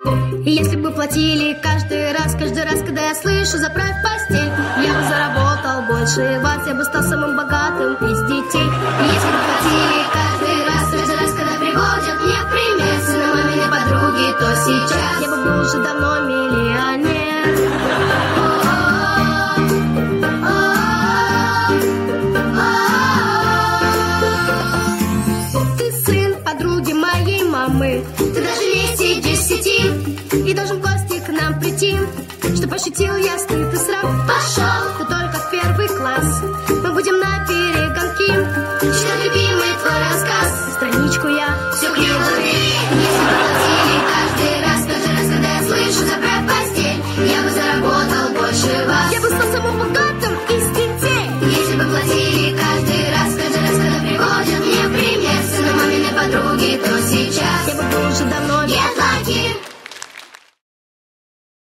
И если бы платили каждый раз, когда я слышу «заправь постель», я бы заработал больше вас, я бы стал самым богатым из детей. И если бы платили каждый раз, когда приводят мне в пример сына маминой подруги, то сейчас я бы был уже давно миллионер. Ты сын подруги моей мамы, ты даже не сидишь в сети и должен в гости к нам прийти, что пошутил я, стыд